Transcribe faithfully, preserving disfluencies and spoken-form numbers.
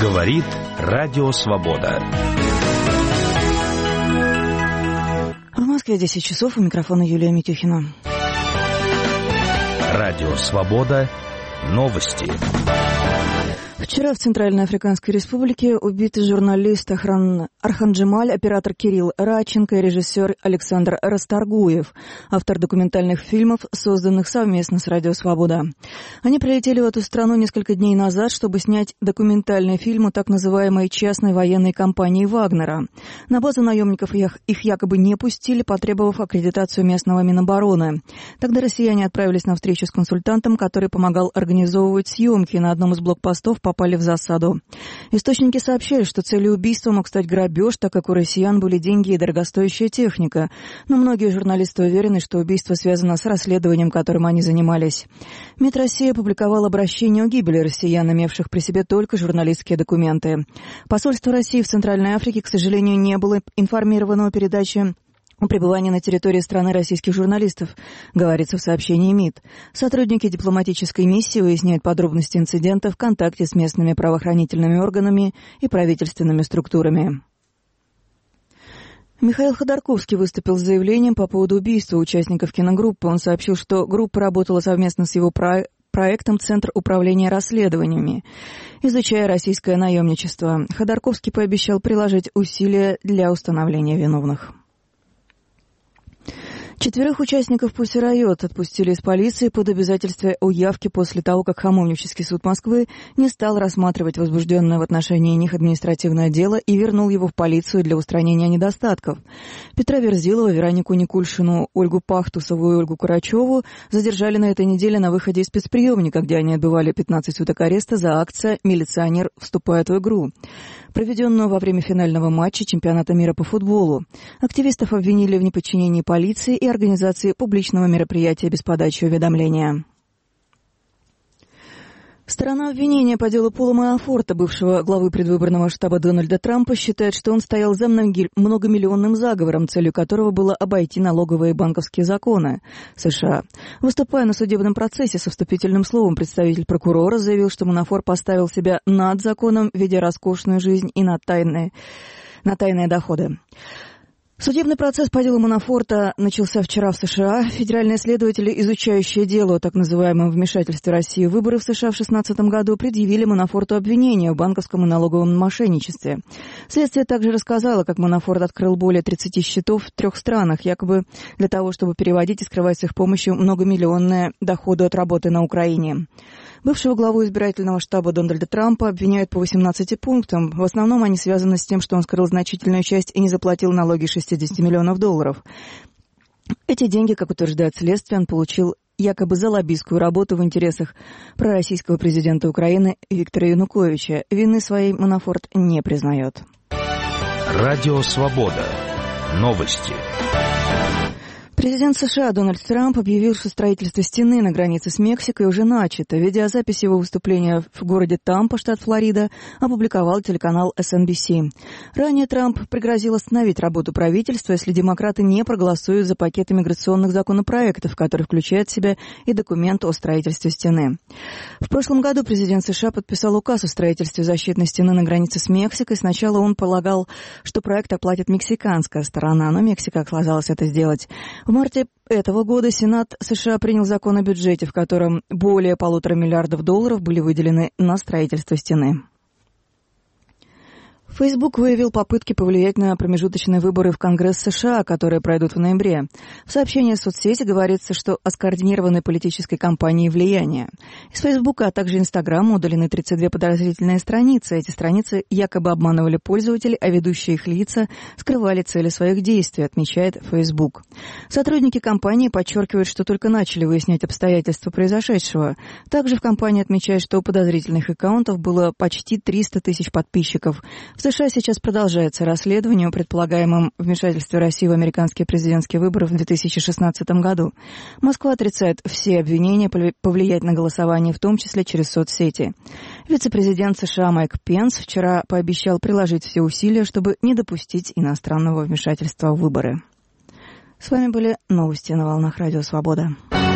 Говорит Радио Свобода. В Москве десять часов, у микрофона Юлия Митюхина. Радио Свобода. Новости. Вчера в Центральной Африканской Республике убиты журналист Ахран... Арханджималь, оператор Кирилл Радченко и режиссер Александр Расторгуев, автор документальных фильмов, созданных совместно с Радио Свобода. Они прилетели в эту страну несколько дней назад, чтобы снять документальный фильм о так называемой частной военной компании Вагнера. На базу наемников их, их якобы не пустили, потребовав аккредитацию местного Минобороны. Тогда россияне отправились на встречу с консультантом, который помогал организовывать съемки. На одном из блокпостов попали в засаду. Источники сообщают, что целью убийства мог стать грабеж, так как у россиян были деньги и дорогостоящая техника. Но многие журналисты уверены, что убийство связано с расследованием, которым они занимались. МИД России опубликовал обращение о гибели россиян, имевших при себе только журналистские документы. Посольство России в Центральной Африке, к сожалению, не было информировано о передаче о пребывании на территории страны российских журналистов, говорится в сообщении МИД. Сотрудники дипломатической миссии выясняют подробности инцидента в контакте с местными правоохранительными органами и правительственными структурами. Михаил Ходорковский выступил с заявлением по поводу убийства участников киногруппы. Он сообщил, что группа работала совместно с его про... проектом «Центр управления расследованиями», изучая российское наемничество. Ходорковский пообещал приложить усилия для установления виновных. Четверых участников Pussy Riot отпустили из полиции под обязательство о явке после того, как Хамовнический суд Москвы не стал рассматривать возбужденное в отношении них административное дело и вернул его в полицию для устранения недостатков. Петра Верзилова, Веронику Никульшину, Ольгу Пахтусову и Ольгу Курачеву задержали на этой неделе на выходе из спецприемника, где они отбывали пятнадцать суток ареста за акцию «Милиционер вступает в игру», проведенную во время финального матча чемпионата мира по футболу. Активистов обвинили в неподчинении полиции и организации публичного мероприятия без подачи уведомления. Сторона обвинения по делу Пола Манафорта, бывшего главы предвыборного штаба Дональда Трампа, считает, что он стоял за многомиллионным заговором, целью которого было обойти налоговые и банковские законы США. Выступая на судебном процессе со вступительным словом, представитель прокурора заявил, что Манафорт поставил себя над законом, ведя роскошную жизнь и на тайные, на тайные доходы. Судебный процесс по делу Манафорта начался вчера в США. Федеральные следователи, изучающие дело о так называемом вмешательстве России в выборы в США в две тысячи шестнадцатом году, предъявили Манафорту обвинение в банковском и налоговом мошенничестве. Следствие также рассказало, как Манафорт открыл более тридцати счетов в трех странах, якобы для того, чтобы переводить и скрывать с их помощью многомиллионные доходы от работы на Украине. Бывшего главу избирательного штаба Дональда Трампа обвиняют по восемнадцати пунктам. В основном они связаны с тем, что он скрыл значительную часть и не заплатил налоги шестьдесят миллионов долларов. Эти деньги, как утверждает следствие, он получил якобы за лоббистскую работу в интересах пророссийского президента Украины Виктора Януковича. Вины своей Манафорт не признает. Радио Свобода. Новости. Президент США Дональд Трамп объявил, что строительство стены на границе с Мексикой уже начато. Видеозапись его выступления в городе Тампа, штат Флорида, опубликовал телеканал эс эн би си. Ранее Трамп пригрозил остановить работу правительства, если демократы не проголосуют за пакет иммиграционных законопроектов, который включает в себя и документ о строительстве стены. В прошлом году президент США подписал указ о строительстве защитной стены на границе с Мексикой. Сначала он полагал, что проект оплатит мексиканская сторона, но Мексика отказалась это сделать. В марте этого года Сенат США принял закон о бюджете, в котором более полутора миллиардов долларов были выделены на строительство стены. Facebook выявил попытки повлиять на промежуточные выборы в Конгресс США, которые пройдут в ноябре. В сообщении соцсети говорится, что о скоординированной политической кампании влияния. Из Facebook, а также Instagram удалены тридцать две подозрительные страницы. Эти страницы якобы обманывали пользователей, а ведущие их лица скрывали цели своих действий, отмечает Facebook. Сотрудники компании подчеркивают, что только начали выяснять обстоятельства произошедшего. Также в компании отмечают, что у подозрительных аккаунтов было почти триста тысяч подписчиков. В США сейчас продолжается расследование о предполагаемом вмешательстве России в американские президентские выборы в две тысячи шестнадцатом году. Москва отрицает все обвинения повлиять на голосование, в том числе через соцсети. Вице-президент США Майк Пенс вчера пообещал приложить все усилия, чтобы не допустить иностранного вмешательства в выборы. С вами были новости на волнах Радио Свобода.